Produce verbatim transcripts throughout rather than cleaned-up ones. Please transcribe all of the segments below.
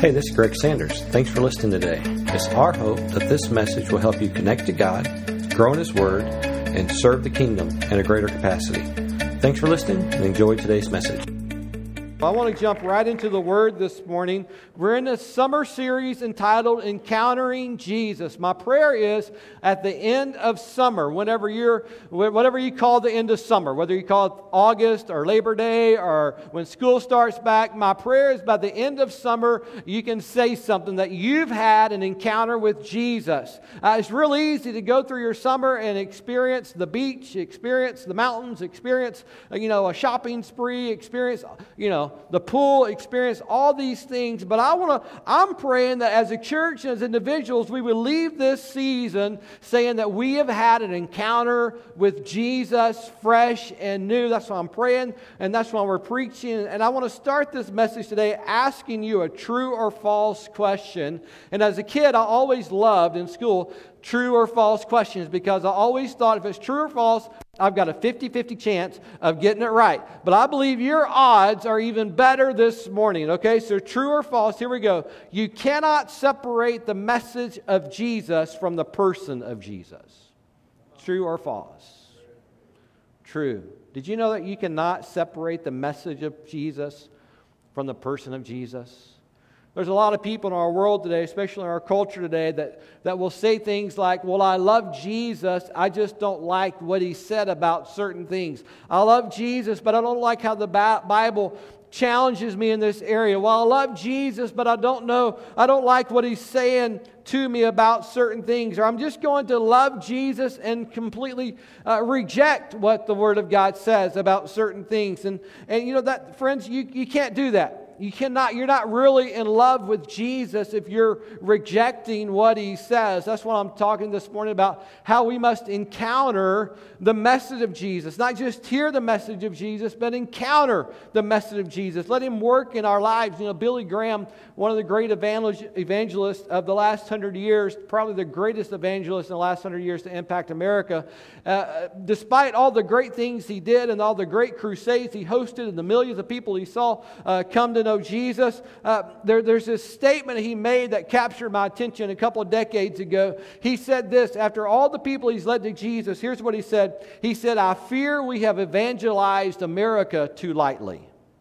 Hey, this is Greg Sanders. Thanks for listening today. It's our hope that this message will help you connect to God, grow in His Word, and serve the kingdom in a greater capacity. Thanks for listening and enjoy today's message. I want to jump right into the Word this morning. We're in a summer series entitled Encountering Jesus. My prayer is at the end of summer, whenever you're, whatever you call the end of summer, whether you call it August or Labor Day or when school starts back, my prayer is by the end of summer you can say something that you've had an encounter with Jesus. Uh, it's real easy to go through your summer and experience the beach, experience the mountains, experience you know a shopping spree, experience you know. the pool, experience all these things. But I want to, I'm praying that as a church and as individuals, we would leave this season saying that we have had an encounter with Jesus, fresh and new. That's why I'm praying, and that's why we're preaching. And I want to start this message today asking you a true or false question. And as a kid, I always loved in school true or false questions because I always thought if it's true or false, I've got a fifty-fifty chance of getting it right. But I believe your odds are even better this morning. Okay, so true or false, here we go. You cannot separate the message of Jesus from the person of Jesus. True or false? True. Did you know that you cannot separate the message of Jesus from the person of Jesus? There's a lot of people in our world today, especially in our culture today, that, that will say things like, well, I love Jesus, I just don't like what He said about certain things. I love Jesus, but I don't like how the Bible challenges me in this area. Well, I love Jesus, but I don't know, I don't like what He's saying to me about certain things. Or I'm just going to love Jesus and completely uh, reject what the Word of God says about certain things. And, and you know, that, friends, you, you can't do that. You cannot, you're not really in love with Jesus if you're rejecting what He says. That's what I'm talking this morning about, how we must encounter the message of Jesus. Not just hear the message of Jesus, but encounter the message of Jesus. Let Him work in our lives. You know, Billy Graham, one of the great evangelists of the last hundred years, probably the greatest evangelist in the last hundred years to impact America, uh, despite all the great things he did and all the great crusades he hosted and the millions of people he saw uh, come to know Jesus, uh, there, there's this statement he made that captured my attention a couple of decades ago. He said this, after all the people he's led to Jesus, here's what he said. He said, I fear we have evangelized America too lightly.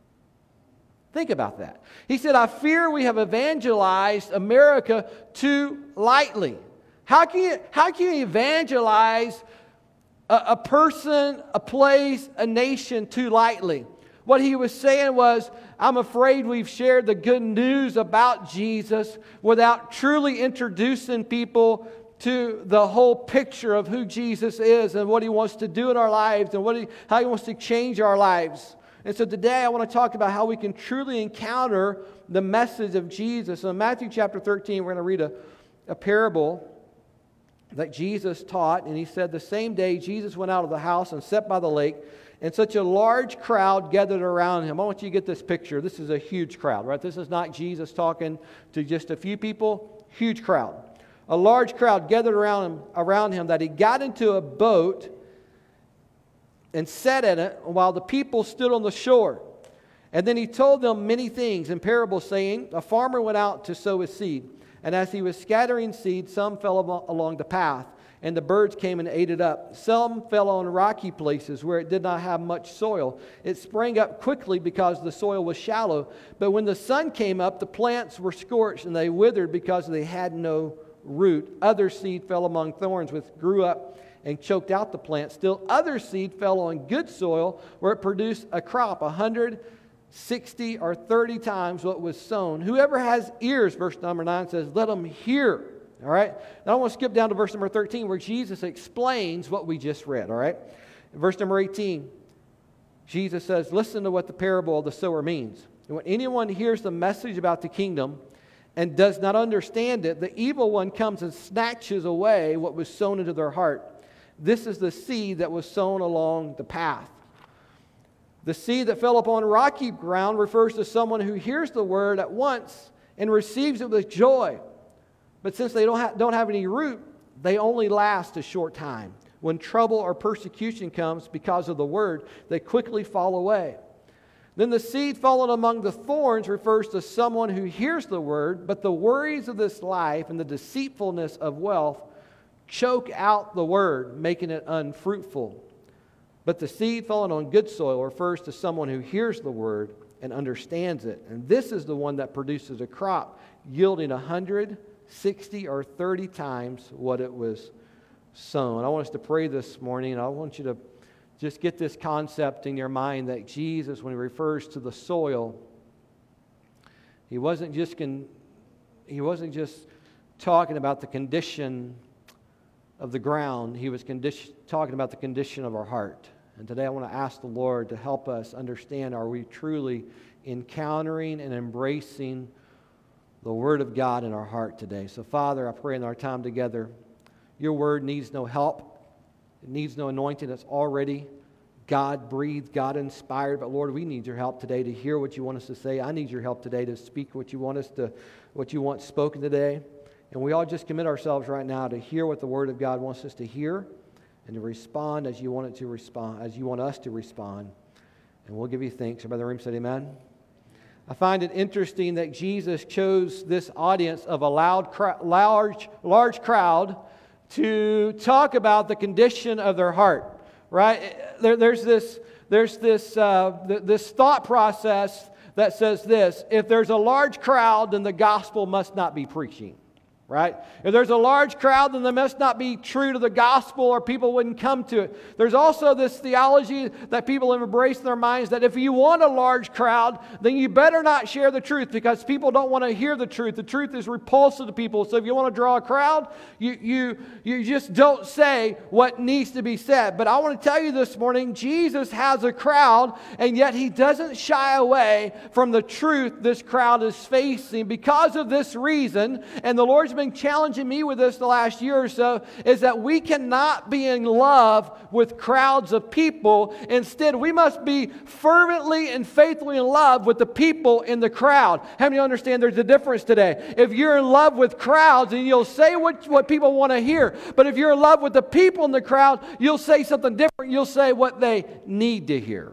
Think about that. He said, I fear we have evangelized America too lightly. How can you, how can you evangelize a, a person, a place, a nation too lightly? What he was saying was, I'm afraid we've shared the good news about Jesus without truly introducing people to the whole picture of who Jesus is and what He wants to do in our lives and what he, how He wants to change our lives. And so today I want to talk about how we can truly encounter the message of Jesus. So in Matthew chapter thirteen, we're going to read a, a parable that Jesus taught. And he said, the same day Jesus went out of the house and sat by the lake, and such a large crowd gathered around Him. I want you to get this picture. This is a huge crowd, right? This is not Jesus talking to just a few people. Huge crowd. A large crowd gathered around him, around him that He got into a boat and sat in it while the people stood on the shore. And then He told them many things in parables, saying, a farmer went out to sow his seed. And as he was scattering seed, some fell along the path, and the birds came and ate it up. Some fell on rocky places where it did not have much soil. It sprang up quickly because the soil was shallow. But when the sun came up, the plants were scorched, and they withered because they had no root. Other seed fell among thorns, which grew up and choked out the plant. Still other seed fell on good soil, where it produced a crop a hundred, sixty, or thirty times what was sown. Whoever has ears, verse number nine says, let them hear. All right? Now I want to skip down to verse number thirteen, where Jesus explains what we just read. All right? Verse number eighteen, Jesus says, listen to what the parable of the sower means. And when anyone hears the message about the kingdom and does not understand it, the evil one comes and snatches away what was sown into their heart. This is the seed that was sown along the path. The seed that fell upon rocky ground refers to someone who hears the word at once and receives it with joy. But since they don't, ha- don't have any root, they only last a short time. When trouble or persecution comes because of the word, they quickly fall away. Then the seed fallen among the thorns refers to someone who hears the word, but the worries of this life and the deceitfulness of wealth choke out the word, making it unfruitful. But the seed fallen on good soil refers to someone who hears the word and understands it. And this is the one that produces a crop yielding one hundred, sixty, or thirty times what it was sown. I want us to pray this morning, and I want you to just get this concept in your mind that Jesus, when he refers to the soil, he wasn't just con- he wasn't just talking about the condition of the ground. He was condition- talking about the condition of our heart. And today I want to ask the Lord to help us understand, are we truly encountering and embracing the Word of God in our heart today? So Father, I pray in our time together, your Word needs no help. It needs no anointing. It's already God-breathed, God-inspired. But Lord, we need your help today to hear what you want us to say. I need your help today to speak what you want us to, what you want spoken today. And we all just commit ourselves right now to hear what the Word of God wants us to hear and to respond as you want it to respond, as you want us to respond. And we'll give you thanks. Everybody in the room said amen. I find it interesting that Jesus chose this audience of a loud, large, large crowd to talk about the condition of their heart, right? There, there's this, there's this, uh, th- this thought process that says this: if there's a large crowd, then the gospel must not be preaching. Right? If there's a large crowd, then they must not be true to the gospel, or people wouldn't come to it. There's also this theology that people have embraced in their minds that if you want a large crowd, then you better not share the truth, because people don't want to hear the truth. The truth is repulsive to people. So if you want to draw a crowd, you, you, you just don't say what needs to be said. But I want to tell you this morning, Jesus has a crowd, and yet He doesn't shy away from the truth this crowd is facing. Because of this reason, and the Lord's been challenging me with this the last year or so, is that we cannot be in love with crowds of people. Instead, we must be fervently and faithfully in love with the people in the crowd. How many understand there's a difference today? If you're in love with crowds, and you'll say what, what people want to hear. But if you're in love with the people in the crowd, you'll say something different. You'll say what they need to hear.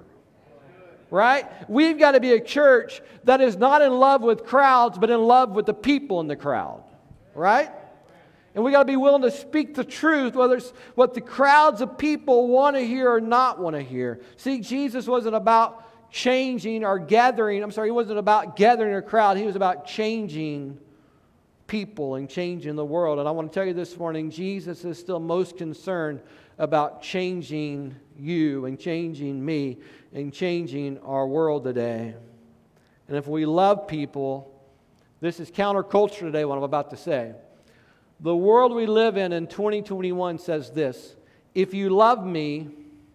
Right? We've got to be a church that is not in love with crowds, but in love with the people in the crowd. Right? And we got to be willing to speak the truth, whether it's what the crowds of people want to hear or not want to hear. See, Jesus wasn't about changing or gathering. I'm sorry, He wasn't about gathering a crowd. He was about changing people and changing the world. And I want to tell you this morning, Jesus is still most concerned about changing you and changing me and changing our world today. And if we love people, this is counterculture today, what I'm about to say. The world we live in in twenty twenty-one says this: if you love me,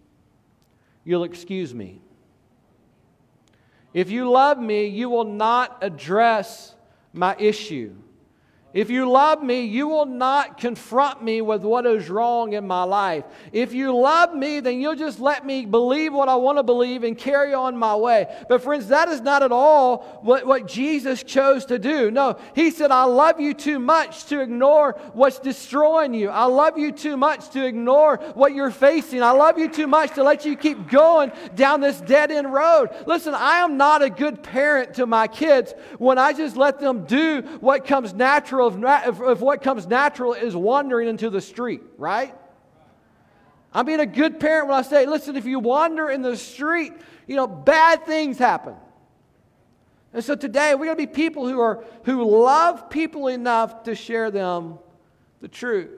you'll excuse me. If you love me, you will not address my issue. If you love me, you will not confront me with what is wrong in my life. If you love me, then you'll just let me believe what I want to believe and carry on my way. But friends, that is not at all what, what Jesus chose to do. No, He said, I love you too much to ignore what's destroying you. I love you too much to ignore what you're facing. I love you too much to let you keep going down this dead-end road. Listen, I am not a good parent to my kids when I just let them do what comes natural. If, if what comes natural is wandering into the street, right? I'm being a good parent when I say, listen, if you wander in the street, you know, bad things happen. And so today, we're going to be people who are who love people enough to share them the truth.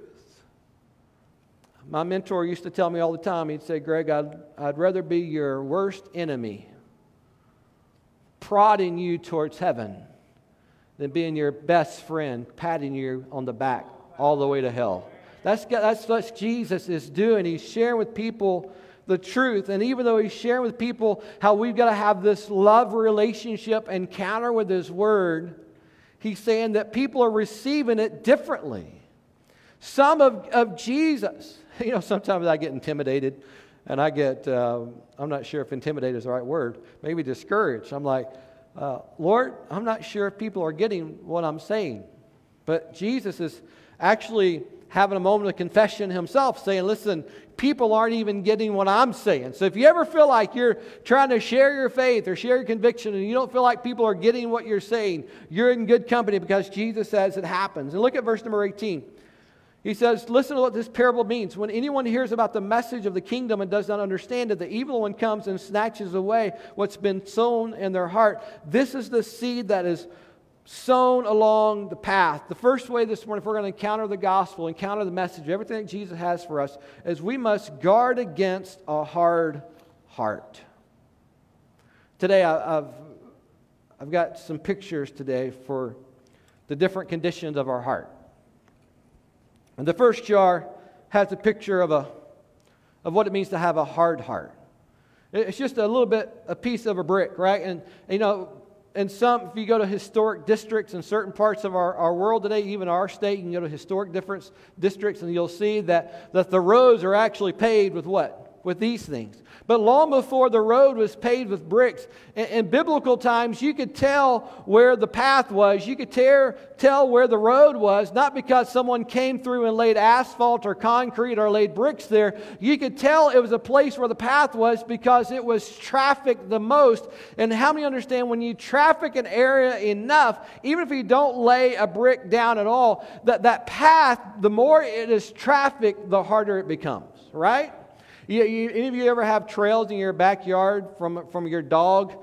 My mentor used to tell me all the time, he'd say, Greg, I'd, I'd rather be your worst enemy, prodding you towards heaven, than being your best friend, patting you on the back all the way to hell. That's, that's what Jesus is doing. He's sharing with people the truth. And even though He's sharing with people how we've got to have this love relationship encounter with His Word, He's saying that people are receiving it differently. Some of, of Jesus, you know, sometimes I get intimidated and I get, uh, I'm not sure if intimidated is the right word, maybe discouraged. I'm like, Uh, Lord, I'm not sure if people are getting what I'm saying. But Jesus is actually having a moment of confession himself, saying, listen, people aren't even getting what I'm saying. So if you ever feel like you're trying to share your faith or share your conviction and you don't feel like people are getting what you're saying, you're in good company, because Jesus says it happens. And look at verse number eighteen. He says, listen to what this parable means. When anyone hears about the message of the kingdom and does not understand it, the evil one comes and snatches away what's been sown in their heart. This is the seed that is sown along the path. The first way this morning, if we're going to encounter the gospel, encounter the message, everything that Jesus has for us, is we must guard against a hard heart. Today, I, I've, I've got some pictures today for the different conditions of our heart. And the first jar has a picture of a of what it means to have a hard heart. It's just a little bit, a piece of a brick, right? And, you know, and some, if you go to historic districts in certain parts of our, our world today, even our state, you can go to historic different districts and you'll see that, that the roads are actually paved with what? With these things. But long before the road was paved with bricks, in, in biblical times, you could tell where the path was. You could tear, tell where the road was, not because someone came through and laid asphalt or concrete or laid bricks there. You could tell it was a place where the path was because it was trafficked the most. And how many understand when you traffic an area enough, even if you don't lay a brick down at all, that that path, the more it is trafficked, the harder it becomes, right? You, you, any of you ever have trails in your backyard from, from your dog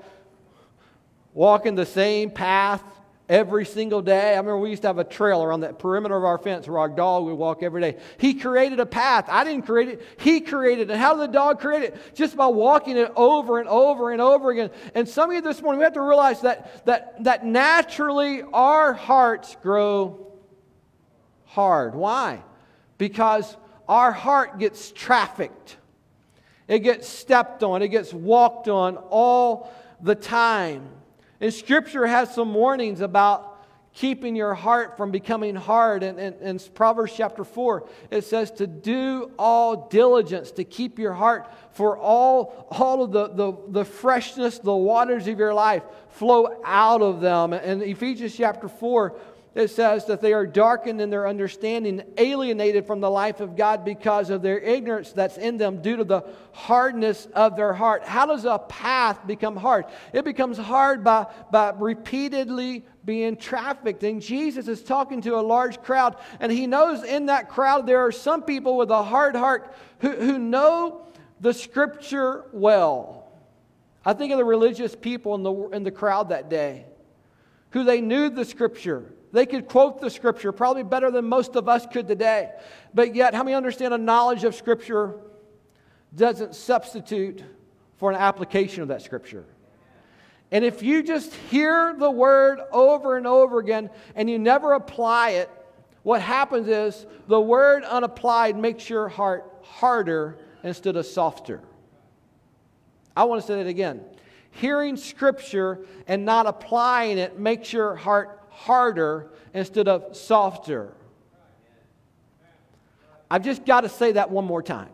walking the same path every single day? I remember we used to have a trail around the perimeter of our fence where our dog would walk every day. He created a path. I didn't create it. He created it. And how did the dog create it? Just by walking it over and over and over again. And some of you this morning, we have to realize that, that, that naturally our hearts grow hard. Why? Because our heart gets trafficked. It gets stepped on. It gets walked on all the time. And Scripture has some warnings about keeping your heart from becoming hard. And in Proverbs chapter four, it says to do all diligence to keep your heart, for all, all of the, the, the freshness, the waters of your life flow out of them. And Ephesians chapter four, it says that they are darkened in their understanding, alienated from the life of God because of their ignorance that's in them due to the hardness of their heart. How does a path become hard? It becomes hard by, by repeatedly being trafficked. And Jesus is talking to a large crowd, and He knows in that crowd there are some people with a hard heart who, who know the Scripture well. I think of the religious people in the, in the crowd that day, who they knew the Scripture. They could quote the Scripture probably better than most of us could today. But yet, how many understand a knowledge of Scripture doesn't substitute for an application of that Scripture? And if you just hear the Word over and over again and you never apply it, what happens is the Word unapplied makes your heart harder instead of softer. I want to say that again. Hearing Scripture and not applying it makes your heart harder instead of softer. I've just got to say that one more time.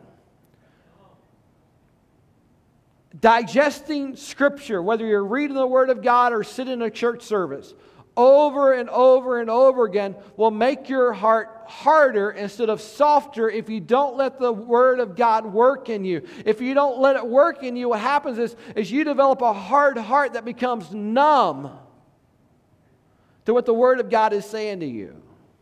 Digesting Scripture, whether you're reading the Word of God or sitting in a church service, over and over and over again will make your heart harder instead of softer if you don't let the Word of God work in you. If you don't let it work in you, what happens is, is you develop a hard heart that becomes numb to what the Word of God is saying to you.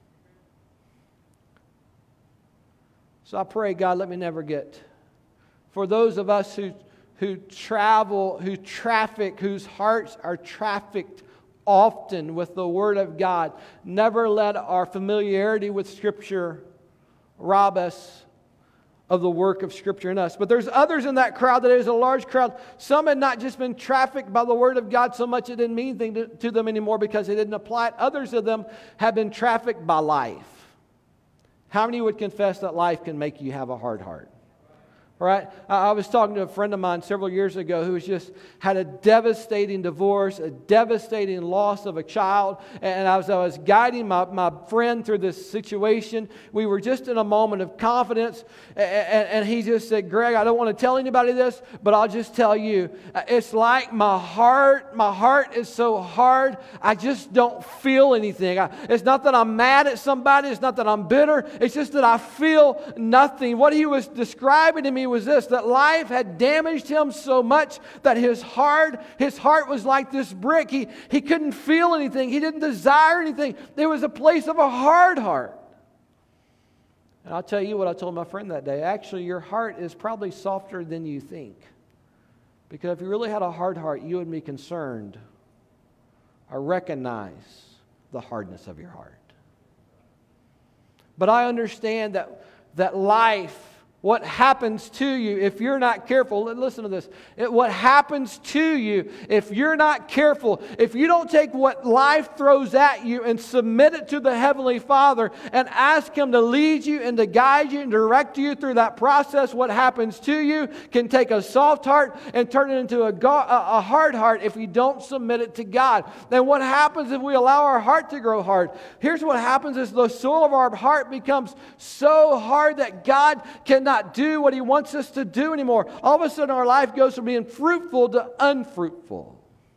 So I pray, God, let me never get. For those of us who, who travel, who traffic, whose hearts are trafficked often with the Word of God, never let our familiarity with Scripture rob us of the work of Scripture in us. But there's others in that crowd, that is a large crowd. Some had not just been trafficked by the Word of God so much it didn't mean anything to, to them anymore because they didn't apply it. Others of them have been trafficked by life. How many would confess that life can make you have a hard heart? All right, I, I was talking to a friend of mine several years ago who was just had a devastating divorce, a devastating loss of a child. And I was, I was guiding my, my friend through this situation. We were just in a moment of confidence. And, and, and he just said, Greg, I don't want to tell anybody this, but I'll just tell you. It's like my heart, my heart is so hard, I just don't feel anything. I, it's not that I'm mad at somebody. It's not that I'm bitter. It's just that I feel nothing. What he was describing to me was this, that life had damaged him so much that his heart, his heart was like this brick. He, he couldn't feel anything. He didn't desire anything. There was a place of a hard heart. And I'll tell you what I told my friend that day. Actually, your heart is probably softer than you think. Because if you really had a hard heart, you would be concerned or recognize the hardness of your heart. But I understand that, that life, what happens to you if you're not careful, listen to this, it, what happens to you if you're not careful, if you don't take what life throws at you and submit it to the Heavenly Father and ask Him to lead you and to guide you and direct you through that process, what happens to you can take a soft heart and turn it into a, go- a hard heart if you don't submit it to God. Then what happens if we allow our heart to grow hard? Here's what happens is the soul of our heart becomes so hard that God cannot not do what He wants us to do anymore. All of a sudden our life goes from being fruitful to unfruitful.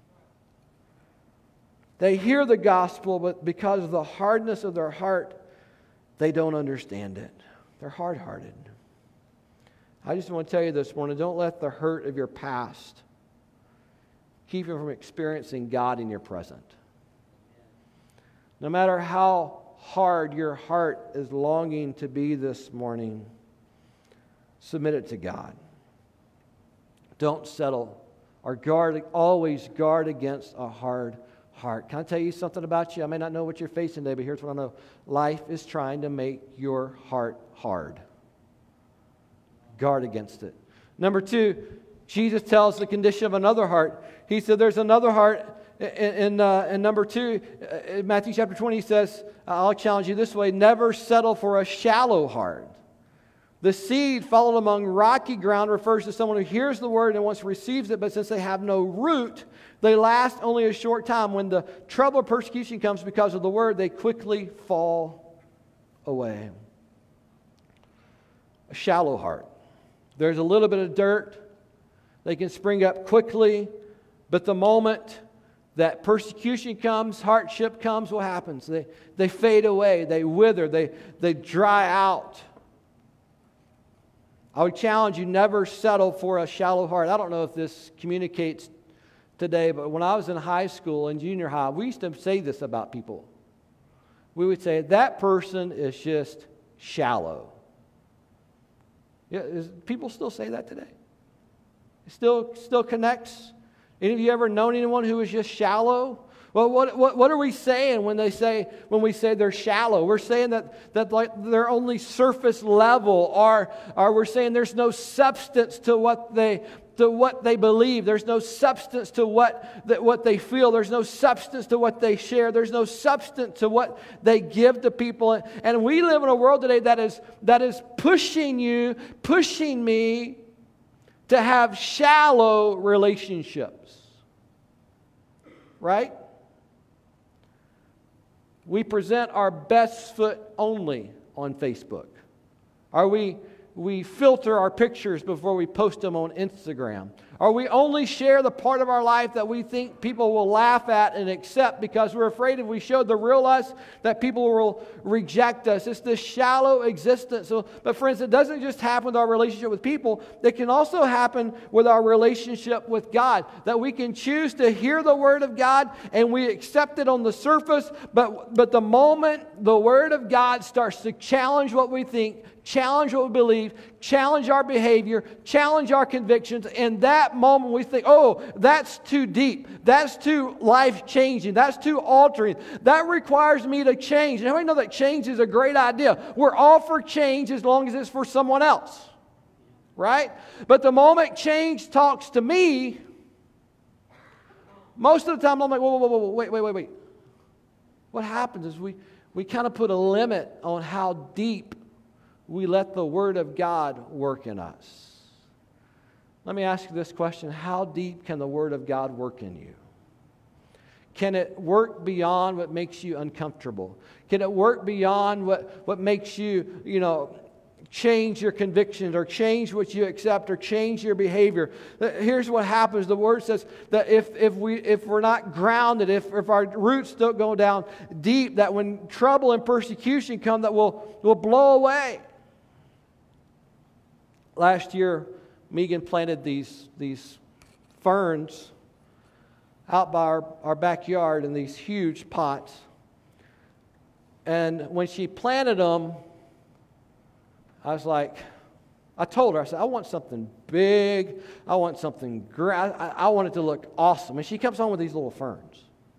They hear the gospel, but because of the hardness of their heart, they don't understand it. They're hard-hearted. I just want to tell you this morning, don't let the hurt of your past keep you from experiencing God in your present. No matter how hard your heart is longing to be this morning, submit it to God. Don't settle or guard, always guard against a hard heart. Can I tell you something about you? I may not know what you're facing today, but here's what I know. Life is trying to make your heart hard. Guard against it. Number two, Jesus tells the condition of another heart. He said there's another heart. In, in, uh, in number two, in Matthew chapter twenty, he says, I'll challenge you this way, never settle for a shallow heart. The seed fallen among rocky ground refers to someone who hears the word and once receives it, but since they have no root, they last only a short time. When the trouble or persecution comes because of the word, they quickly fall away. A shallow heart. There's a little bit of dirt. They can spring up quickly, but the moment that persecution comes, hardship comes, what happens? They, they fade away, they wither, they, they dry out. I would challenge you, never settle for a shallow heart. I don't know if this communicates today, but when I was in high school and junior high, we used to say this about people. We would say, that person is just shallow. Yeah, is, people still say that today? It still, still connects? Any of you ever known anyone who is just shallow? Well, what, what what are we saying when they say when we say they're shallow? We're saying that that like they're only surface level, or or we're saying there's no substance to what they to what they believe. There's no substance to what that what they feel. There's no substance to what they share. There's no substance to what they give to people. And we live in a world today that is that is pushing you, pushing me to have shallow relationships. Right? We present our best foot only on Facebook. Or we, we filter our pictures before we post them on Instagram. Or we only share the part of our life that we think people will laugh at and accept because we're afraid if we show the real us that people will reject us. It's this shallow existence. So, but friends, it doesn't just happen with our relationship with people. It can also happen with our relationship with God. That we can choose to hear the Word of God and we accept it on the surface. But, but the moment the Word of God starts to challenge what we think, challenge what we believe, challenge our behavior, challenge our convictions. In that moment we think, oh, that's too deep. That's too life-changing. That's too altering. That requires me to change. And how many know that change is a great idea? We're all for change as long as it's for someone else. Right? But the moment change talks to me, most of the time I'm like, whoa, whoa, whoa, whoa, wait, wait, wait, wait. What happens is we, we kind of put a limit on how deep we let the Word of God work in us. Let me ask you this question. How deep can the Word of God work in you? Can it work beyond what makes you uncomfortable? Can it work beyond what, what makes you, you know, change your convictions or change what you accept or change your behavior? Here's what happens. The Word says that if, if, we, if we're not grounded, if, if our roots don't go down deep, that when trouble and persecution come, that we'll, we'll blow away. Last year, Megan planted these, these ferns out by our, our backyard in these huge pots. And when she planted them, I was like, I told her, I said, I want something big. I want something great. I, I want it to look awesome. And she comes home with these little ferns.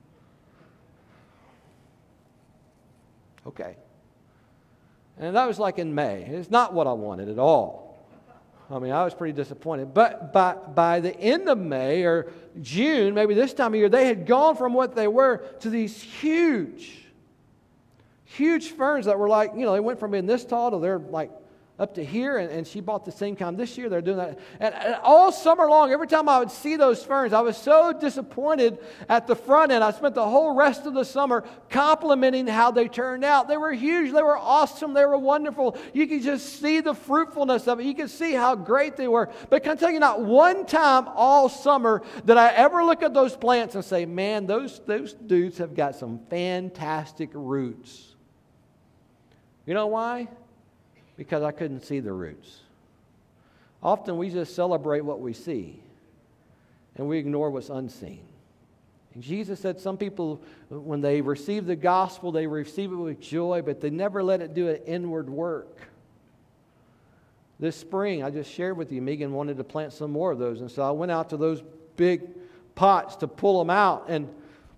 Okay. And that was like in May. It's not what I wanted at all. I mean, I was pretty disappointed. But by, by the end of May or June, maybe this time of year, they had gone from what they were to these huge, huge ferns that were like, you know, they went from being this tall to they're like up to here, and, and she bought the same kind this year. They're doing that. And, and all summer long, every time I would see those ferns, I was so disappointed at the front end. I spent the whole rest of the summer complimenting how they turned out. They were huge. They were awesome. They were wonderful. You could just see the fruitfulness of it. You could see how great they were. But can I tell you, not one time all summer did I ever look at those plants and say, man, those, those dudes have got some fantastic roots. You know why? Because I couldn't see the roots. Often we just celebrate what we see, and we ignore what's unseen. And Jesus said some people, when they receive the gospel, they receive it with joy, but they never let it do an inward work. This spring, I just shared with you, Megan wanted to plant some more of those, and so I went out to those big pots to pull them out, and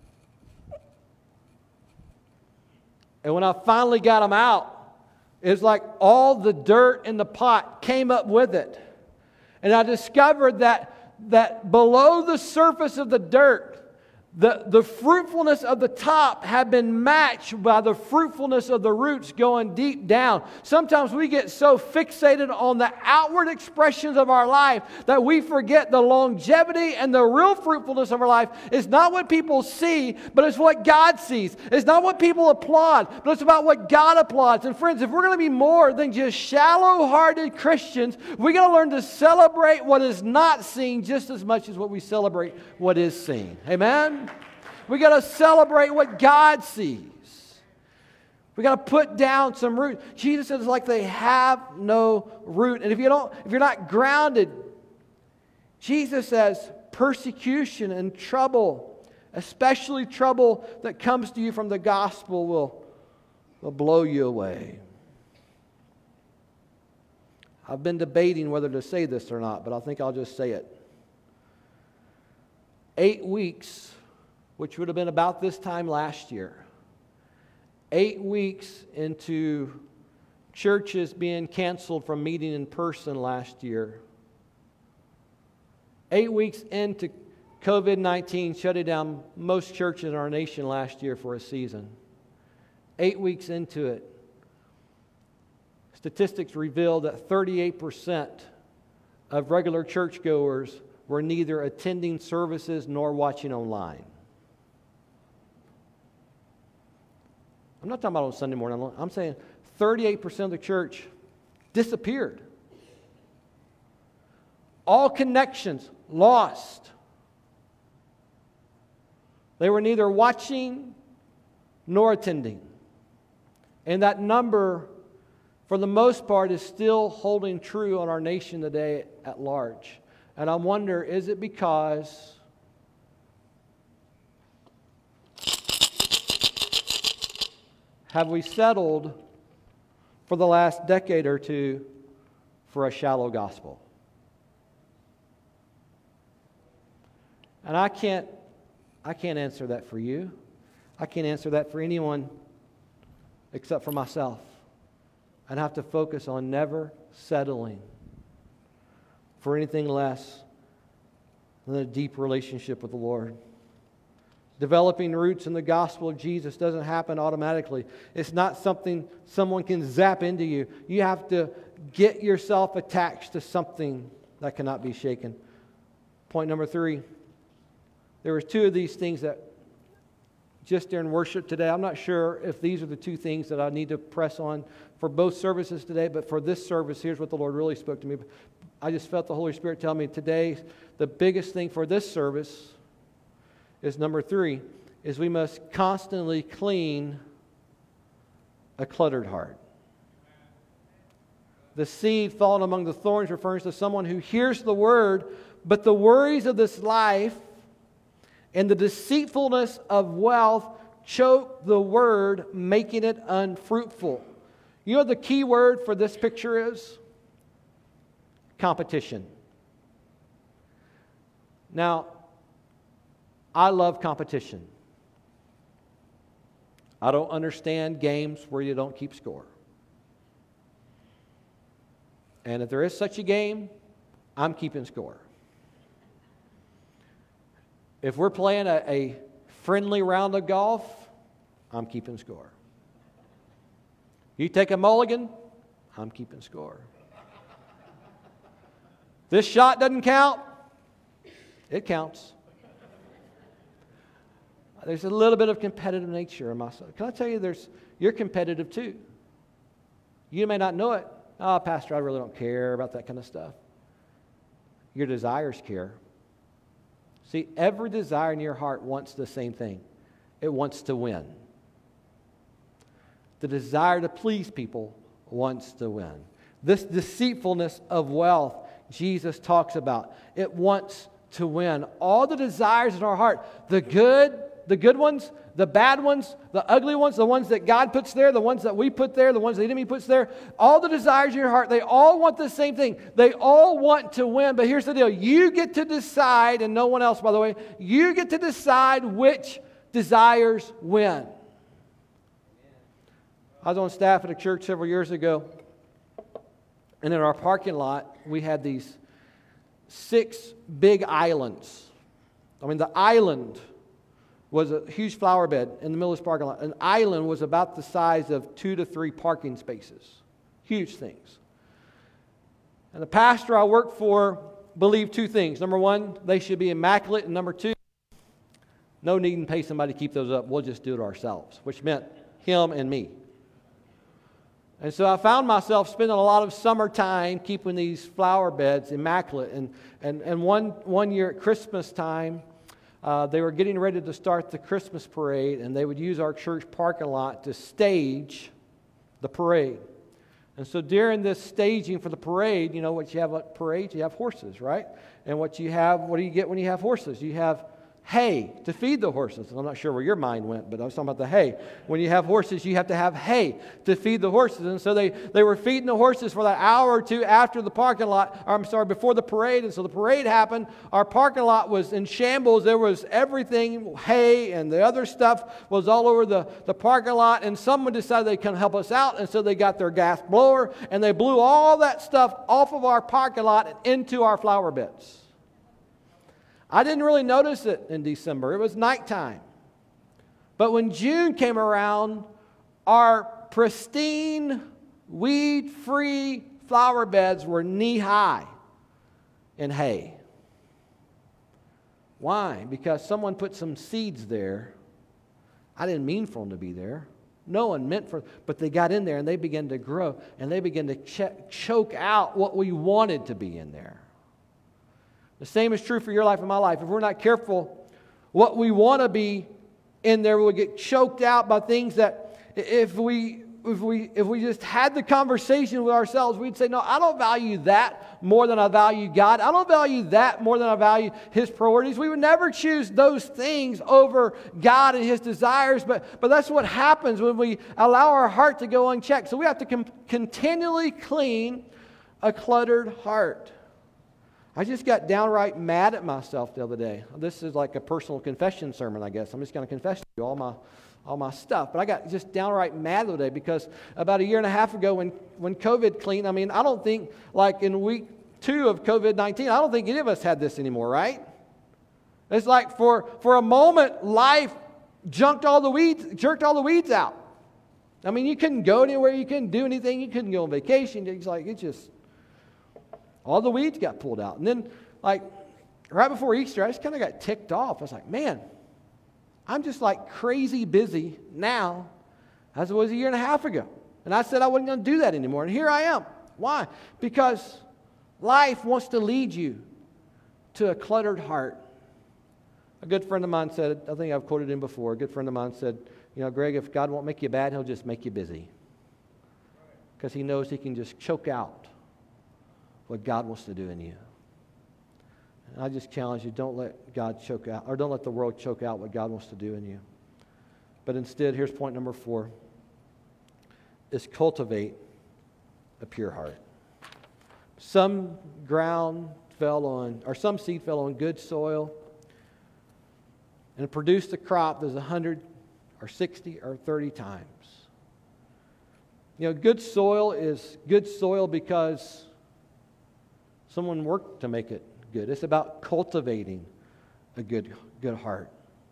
and when I finally got them out, it's like all the dirt in the pot came up with it. And I discovered that, that below the surface of the dirt, the, the fruitfulness of the top had been matched by the fruitfulness of the roots going deep down. Sometimes we get so fixated on the outward expressions of our life that we forget the longevity and the real fruitfulness of our life is not what people see, but it's what God sees. It's not what people applaud, but it's about what God applauds. And friends, if we're going to be more than just shallow-hearted Christians, we're going to learn to celebrate what is not seen just as much as what we celebrate what is seen. Amen? We got to celebrate what God sees. We got to put down some root. Jesus says it's like they have no root. And if you don't, if you're not grounded, Jesus says persecution and trouble, especially trouble that comes to you from the gospel, will, will blow you away. I've been debating whether to say this or not, but I think I'll just say it. Eight weeks, which would have been about this time last year, eight weeks into churches being canceled from meeting in person last year, eight weeks into covid nineteen shutting down most churches in our nation last year for a season, eight weeks into it, statistics reveal that thirty-eight percent of regular churchgoers were neither attending services nor watching online. I'm not talking about on Sunday morning. I'm saying thirty-eight percent of the church disappeared. All connections lost. They were neither watching nor attending. And that number, for the most part, is still holding true on our nation today at large. And I wonder, is it because have we settled for the last decade or two for a shallow gospel? And I can't, I can't answer that for you. I can't answer that for anyone except for myself. And I have to focus on never settling for anything less than a deep relationship with the Lord. Developing roots in the gospel of Jesus doesn't happen automatically. It's not something someone can zap into you. You have to get yourself attached to something that cannot be shaken. Point number three, there was two of these things that just during worship today, I'm not sure if these are the two things that I need to press on for both services today, but for this service, here's what the Lord really spoke to me. I just felt the Holy Spirit tell me today, the biggest thing for this service is number three, is we must constantly clean a cluttered heart. The seed fallen among the thorns refers to someone who hears the word, but the worries of this life and the deceitfulness of wealth choke the word, making it unfruitful. You know what the key word for this picture is? Competition. Now, I love competition. I don't understand games where you don't keep score. And if there is such a game, I'm keeping score. If we're playing a, a friendly round of golf, I'm keeping score. You take a mulligan, I'm keeping score. This shot doesn't count, it counts. There's a little bit of competitive nature in myself. Can I tell you, there's you're competitive too. You may not know it. Oh, Pastor, I really don't care about that kind of stuff. Your desires care. See, every desire in your heart wants the same thing. It wants to win. The desire to please people wants to win. This deceitfulness of wealth Jesus talks about, it wants to win. All the desires in our heart, the good, the good ones, the bad ones, the ugly ones, the ones that God puts there, the ones that we put there, the ones the enemy puts there, all the desires in your heart, they all want the same thing. They all want to win. But here's the deal. You get to decide, and no one else, by the way, you get to decide which desires win. I was on staff at a church several years ago, and in our parking lot, we had these six big islands. I mean, the island was a huge flower bed in the middle of this parking lot. An island was about the size of two to three parking spaces. Huge things. And the pastor I worked for believed two things. Number one, they should be immaculate. And number two, no need to pay somebody to keep those up. We'll just do it ourselves, which meant him and me. And so I found myself spending a lot of summertime keeping these flower beds immaculate. And, and, and one, one year at Christmas time, Uh, they were getting ready to start the Christmas parade, and they would use our church parking lot to stage the parade. And so during this staging for the parade, you know what you have at parades? You have horses, right? And what you have, what do you get when you have horses? You have hay to feed the horses. And I'm not sure where your mind went, but I was talking about the hay. When you have horses, you have to have hay to feed the horses. And so they, they were feeding the horses for that hour or two after the parking lot, or I'm sorry, before the parade. And so the parade happened. Our parking lot was in shambles. There was everything, hay and the other stuff was all over the, the parking lot. And someone decided they couldn't help us out. And so they got their gas blower and they blew all that stuff off of our parking lot and into our flower beds. I didn't really notice it in December. It was nighttime. But when June came around, our pristine, weed-free flower beds were knee-high in hay. Why? Because someone put some seeds there. I didn't mean for them to be there. No one meant for, but they got in there and they began to grow and they began to ch- choke out what we wanted to be in there. The same is true for your life and my life. If we're not careful, what we want to be in there will get choked out by things that if we if we if we just had the conversation with ourselves, we'd say, no, I don't value that more than I value God. I don't value that more than I value His priorities. We would never choose those things over God and His desires, but, but that's what happens when we allow our heart to go unchecked. So we have to com- continually clean a cluttered heart. I just got downright mad at myself the other day. This is like a personal confession sermon, I guess. I'm just going to confess to you all my all my stuff. But I got just downright mad the other day because about a year and a half ago when, when COVID cleaned, I mean, I don't think, like in week two of COVID nineteen, I don't think any of us had this anymore, right? It's like for, for a moment, life junked all the weeds, jerked all the weeds out. I mean, you couldn't go anywhere, you couldn't do anything, you couldn't go on vacation. It's like, it just... All the weeds got pulled out. And then, like, right before Easter, I just kind of got ticked off. I was like, man, I'm just like crazy busy now as it was a year and a half ago. And I said I wasn't going to do that anymore. And here I am. Why? Because life wants to lead you to a cluttered heart. A good friend of mine said, I think I've quoted him before, a good friend of mine said, you know, Greg, if God won't make you bad, He'll just make you busy. Because He knows He can just choke out what God wants to do in you. And I just challenge you, don't let God choke out, or don't let the world choke out what God wants to do in you. But instead, here's point number four, is cultivate a pure heart. Some ground fell on, or some seed fell on good soil, and it produced a crop that's a hundred or sixty or thirty times. You know, good soil is good soil because someone worked to make it good. It's about cultivating a good, good heart.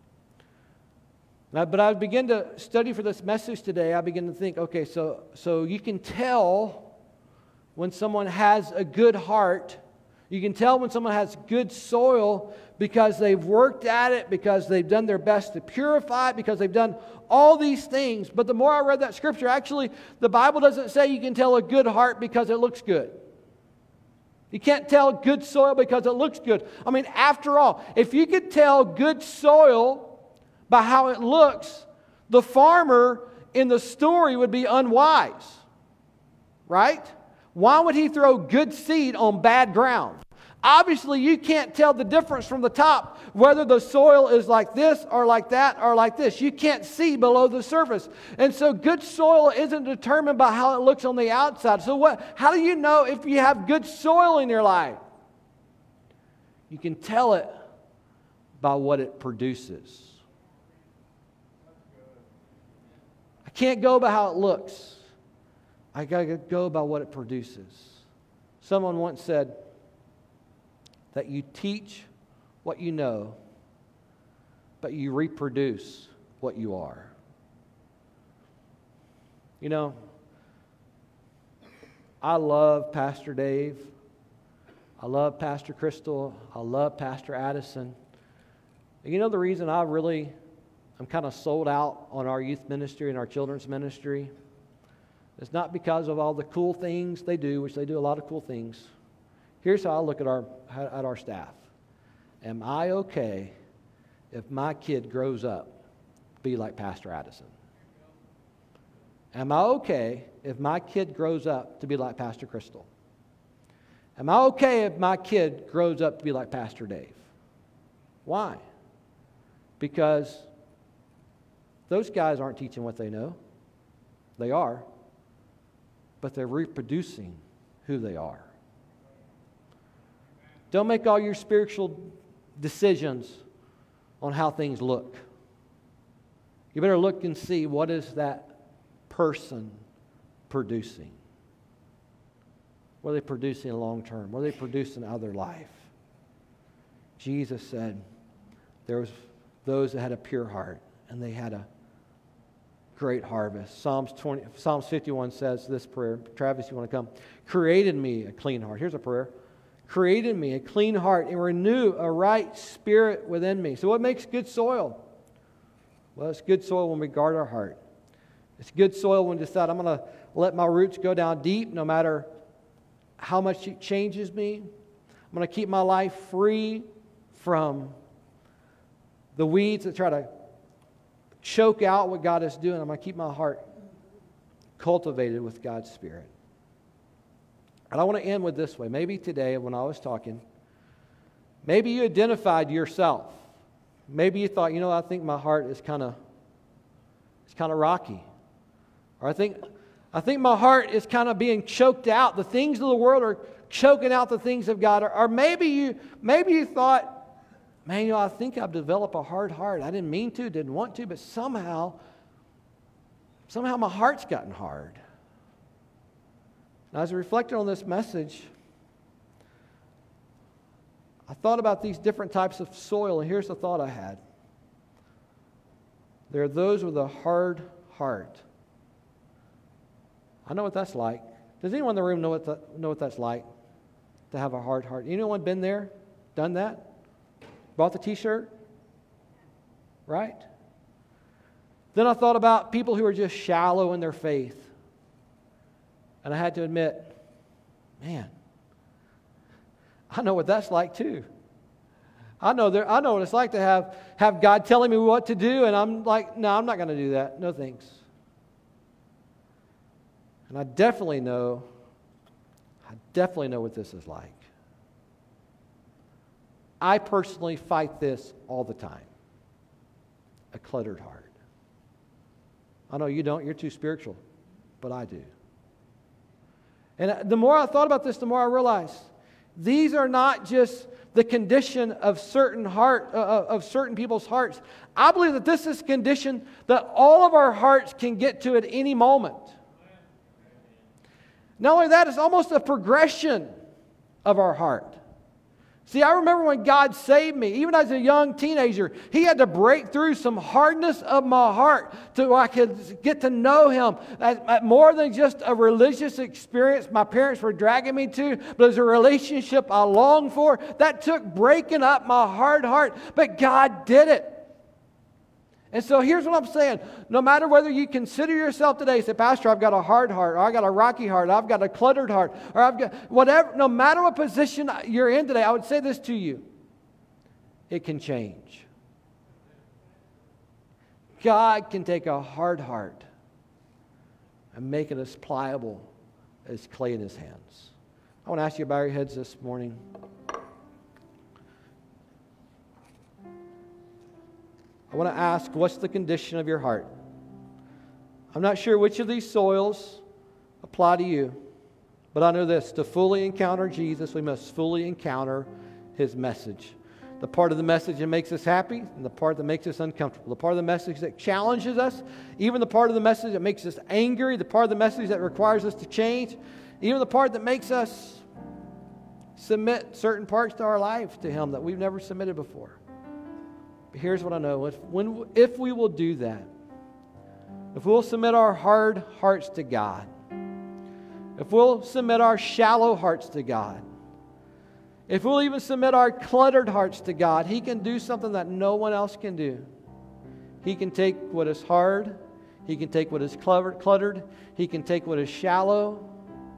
Now, but I begin to study for this message today. I begin to think, okay, so so you can tell when someone has a good heart. You can tell when someone has good soil because they've worked at it, because they've done their best to purify it, because they've done all these things. But the more I read that scripture, actually, the Bible doesn't say you can tell a good heart because it looks good. You can't tell good soil because it looks good. I mean, after all, if you could tell good soil by how it looks, the farmer in the story would be unwise, right? Why would he throw good seed on bad ground? Obviously, you can't tell the difference from the top, whether the soil is like this or like that or like this. You can't see below the surface. And so good soil isn't determined by how it looks on the outside. So what? How do you know if you have good soil in your life? You can tell it by what it produces. I can't go by how it looks. I got to go by what it produces. Someone once said that you teach what you know, but you reproduce what you are. You know, I love Pastor Dave. I love Pastor Crystal. I love Pastor Addison. And you know the reason I really, I'm kind of sold out on our youth ministry and our children's ministry? It's not because of all the cool things they do, which they do a lot of cool things. Here's how I look at our at our staff. Am I okay if my kid grows up to be like Pastor Addison? Am I okay if my kid grows up to be like Pastor Crystal? Am I okay if my kid grows up to be like Pastor Dave? Why? Because those guys aren't teaching what they know. They are. But they're reproducing who they are. Don't make all your spiritual decisions on how things look. You better look and see, what is that person producing? What are they producing long term? What are they producing out of their life? Jesus said there was those that had a pure heart, and they had a great harvest. Psalms twenty, Psalms fifty-one says this prayer. Travis, you want to come? Created me a clean heart. Here's a prayer. Created me a clean heart and renew a right spirit within me. So what makes good soil? Well, it's good soil when we guard our heart. It's good soil when we decide I'm going to let my roots go down deep no matter how much it changes me. I'm going to keep my life free from the weeds that try to choke out what God is doing. I'm going to keep my heart cultivated with God's Spirit. And I want to end with this way. Maybe today when I was talking, maybe you identified yourself. Maybe you thought, you know, I think my heart is kind of it's kind of rocky. Or I think I think my heart is kind of being choked out. The things of the world are choking out the things of God. Or, or maybe you maybe you thought, man, you know, I think I've developed a hard heart. I didn't mean to, didn't want to, but somehow, somehow my heart's gotten hard. And as I reflected on this message, I thought about these different types of soil, and here's the thought I had. There are those with a hard heart. I know what that's like. Does anyone in the room know what, the, know what that's like? to have a hard heart. Anyone been there, done that? Bought the t-shirt? Right? Then I thought about people who are just shallow in their faith. And I had to admit, man, I know what that's like too. I know there, I know what it's like to have, have God telling me what to do, and I'm like, no, I'm not going to do that. No thanks. And I definitely know, I definitely know what this is like. I personally fight this all the time. A cluttered heart. I know you don't, you're too spiritual, but I do. And the more I thought about this, the more I realized these are not just the condition of certain heart uh, of certain people's hearts. I believe that this is a condition that all of our hearts can get to at any moment. Not only that, it's almost a progression of our heart. See, I remember when God saved me, even as a young teenager, He had to break through some hardness of my heart so I could get to know Him as, as more than just a religious experience my parents were dragging me to, but as a relationship I longed for. That took breaking up my hard heart, but God did it. And so here's what I'm saying. No matter whether you consider yourself today, say, Pastor, I've got a hard heart, or I've got a rocky heart, I've got a cluttered heart, or I've got whatever, no matter what position you're in today, I would say this to you. It can change. God can take a hard heart and make it as pliable as clay in His hands. I want to ask you to bow your heads this morning. I want to ask, what's the condition of your heart? I'm not sure which of these soils apply to you, but I know this: to fully encounter Jesus, we must fully encounter His message. The part of the message that makes us happy and the part that makes us uncomfortable. The part of the message that challenges us, even the part of the message that makes us angry, the part of the message that requires us to change, even the part that makes us submit certain parts to our life to Him that we've never submitted before. Here's what I know. If, when, if we will do that, if we'll submit our hard hearts to God, if we'll submit our shallow hearts to God, if we'll even submit our cluttered hearts to God, He can do something that no one else can do. He can take what is hard. He can take what is cluttered. He can take what is shallow.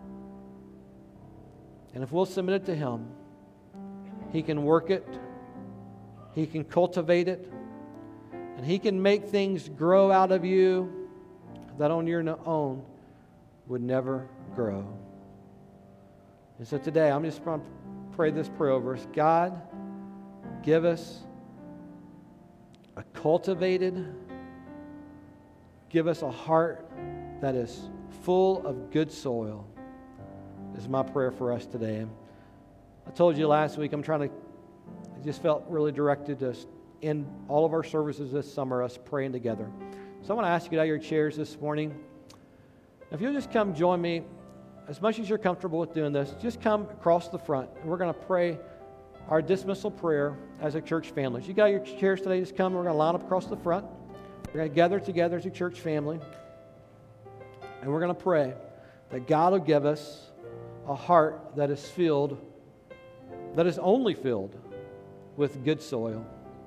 And if we'll submit it to Him, He can work it. He can cultivate it, and He can make things grow out of you that on your own would never grow. And so today, I'm just going to pray this prayer over us. God, give us a cultivated, give us a heart that is full of good soil, is my prayer for us today. I told you last week, I'm trying to I just felt really directed to end all of our services this summer, us praying together. So I want to ask you to get out of your chairs this morning. If you'll just come join me, as much as you're comfortable with doing this, just come across the front. And we're going to pray our dismissal prayer as a church family. So you got your chairs today, just come. We're going to line up across the front. We're going to gather together as a church family. And we're going to pray that God will give us a heart that is filled, that is only filled with good soil.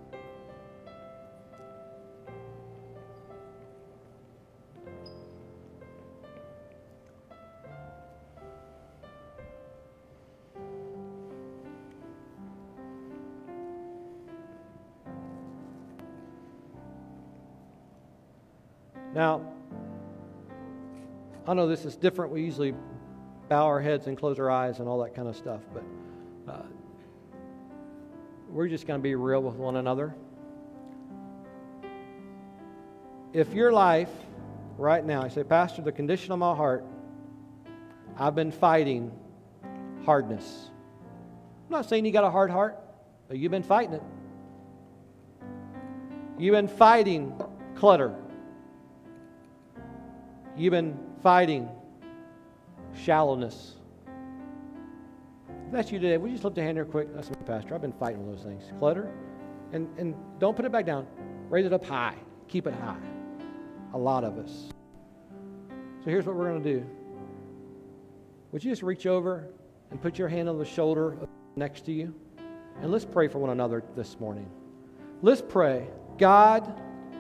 Now, I know this is different. We usually bow our heads and close our eyes and all that kind of stuff, but uh, we're just going to be real with one another. If your life right now, you say, Pastor, the condition of my heart, I've been fighting hardness. I'm not saying you got a hard heart, but you've been fighting it. You've been fighting clutter. You've been fighting shallowness. If that's you today, would you just lift a hand here quick? That's me, Pastor. I've been fighting those things. Clutter. And, and don't put it back down. Raise it up high. Keep it high. A lot of us. So here's what we're going to do. Would you just reach over and put your hand on the shoulder next to you. And let's pray for one another this morning. Let's pray. God,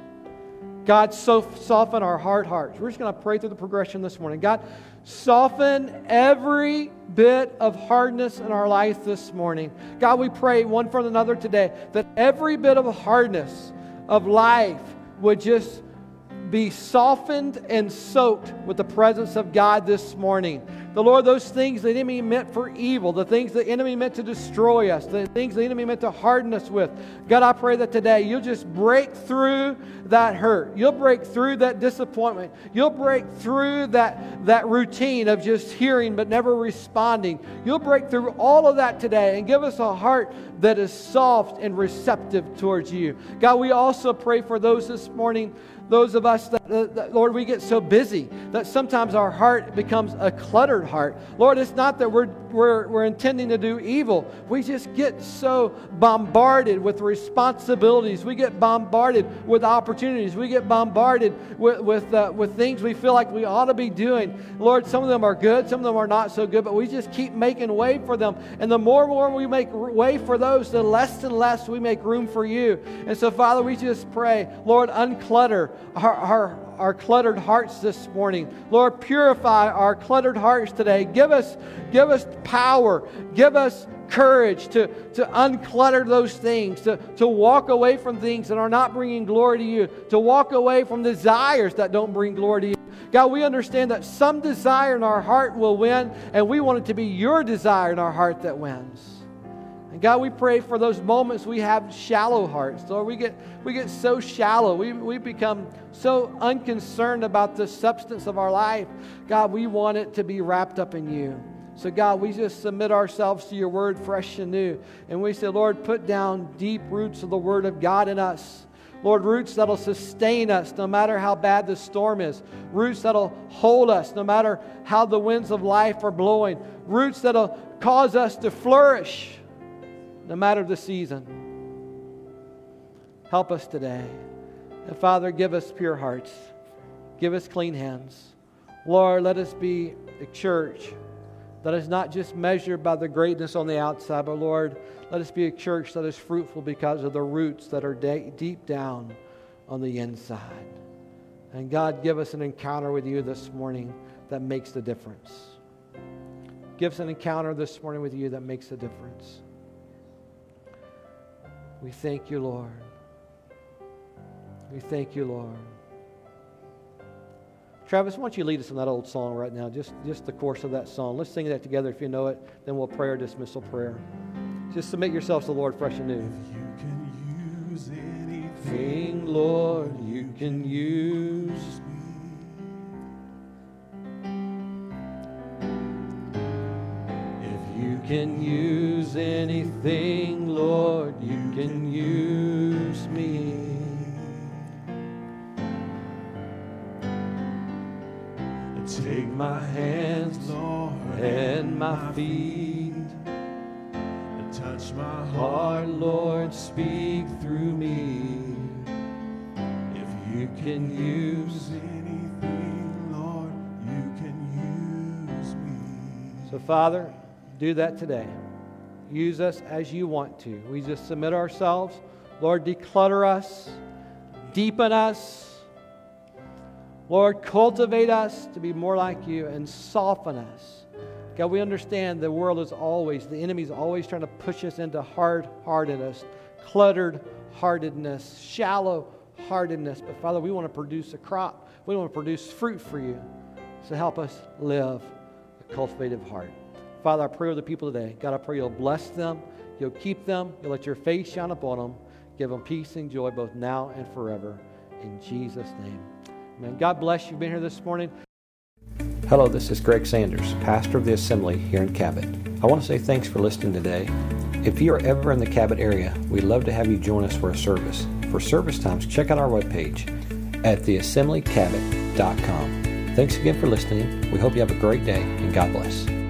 God, so soften our hard hearts. We're just going to pray through the progression this morning. God, soften every bit of hardness in our life this morning. God, we pray one for another today that every bit of hardness of life would just be softened and soaked with the presence of God this morning. The Lord, those things the enemy meant for evil, the things the enemy meant to destroy us, the things the enemy meant to harden us with. God, I pray that today you'll just break through that hurt. You'll break through that disappointment. You'll break through that, that routine of just hearing but never responding. You'll break through all of that today and give us a heart that is soft and receptive towards you. God, we also pray for those this morning, those of us that, uh, that, Lord, we get so busy that sometimes our heart becomes a cluttered heart. Lord, it's not that we're, we're, we're intending to do evil. We just get so bombarded with responsibilities. We get bombarded with opportunities. We get bombarded with, with, uh, with things we feel like we ought to be doing. Lord, some of them are good, some of them are not so good, but we just keep making way for them. And the more and more we make way for those, the less and less we make room for you. And so, Father, we just pray, Lord, unclutter Our, our, our cluttered hearts this morning. Lord, purify our cluttered hearts today. Give us, give us power. Give us courage to, to unclutter those things, to, to walk away from things that are not bringing glory to you, to walk away from desires that don't bring glory to you. God, we understand that some desire in our heart will win, and we want it to be your desire in our heart that wins. And God, we pray for those moments we have shallow hearts. Lord, we get we get so shallow. We, we become so unconcerned about the substance of our life. God, we want it to be wrapped up in you. So God, we just submit ourselves to your word fresh and new. And we say, Lord, put down deep roots of the word of God in us. Lord, roots that'll sustain us no matter how bad the storm is. Roots that'll hold us no matter how the winds of life are blowing. Roots that'll cause us to flourish no matter the season. Help us today. And Father, give us pure hearts. Give us clean hands. Lord, let us be a church that is not just measured by the greatness on the outside, but Lord, let us be a church that is fruitful because of the roots that are de- deep down on the inside. And God, give us an encounter with you this morning that makes the difference. Give us an encounter this morning with you that makes a difference. We thank you, Lord. We thank you, Lord. Travis, why don't you lead us in that old song right now, just, just the course of that song. Let's sing that together if you know it. Then we'll pray our dismissal prayer. Just submit yourselves to the Lord fresh and new. If you can use anything, Lord, you can use You can use anything, Lord, you can use me. Take my hands, Lord, and my feet, and touch my heart, Lord, speak through me. If you can use anything, Lord, you can use me. So, Father, do that today. Use us as you want to. We just submit ourselves. Lord, declutter us, deepen us. Lord, cultivate us to be more like you and soften us. God, we understand the world is always, the enemy is always trying to push us into hard-heartedness, cluttered-heartedness, shallow-heartedness. But Father, we want to produce a crop. We want to produce fruit for you. So help us live a cultivative heart. Father, I pray with the people today. God, I pray you'll bless them. You'll keep them. You'll let your face shine upon them. Give them peace and joy both now and forever. In Jesus' name. Amen. God bless you. You've been here this morning. Hello, this is Greg Sanders, pastor of the Assembly here in Cabot. I want to say thanks for listening today. If you are ever in the Cabot area, we'd love to have you join us for a service. For service times, check out our webpage at the assembly cabot dot com. Thanks again for listening. We hope you have a great day, and God bless.